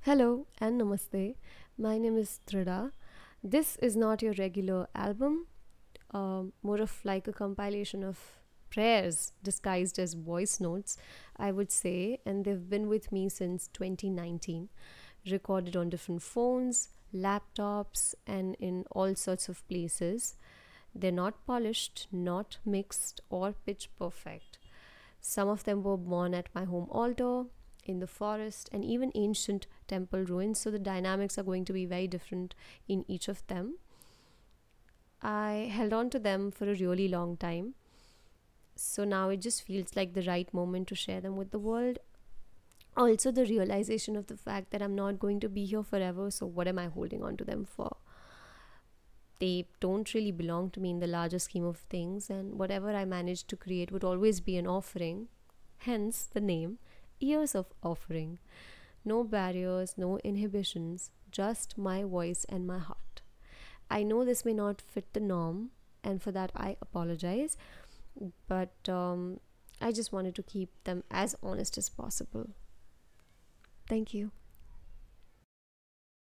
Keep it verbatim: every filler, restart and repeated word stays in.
Hello and namaste. My name is Trida. This is not your regular album, um, more of like a compilation of prayers disguised as voice notes, I would say, and they've been with me since twenty nineteen, recorded on different phones, laptops, and in all sorts of places. They're not polished, not mixed, or pitch perfect. Some of them were born at my home altar, in the forest, and even ancient temple ruins, so the dynamics are going to be very different in each of them. I held on to them for a really long time, so now it just feels like the right moment to share them with the world. Also, the realization of the fact that I'm not going to be here forever, so what am I holding on to them for? They don't really belong to me in the larger scheme of things, and whatever I manage to create would always be an offering. Hence the name Years of Offering. No barriers, no inhibitions, just my voice and my heart. I know this may not fit the norm, and for that I apologize, but um, I just wanted to keep them as honest as possible. Thank you.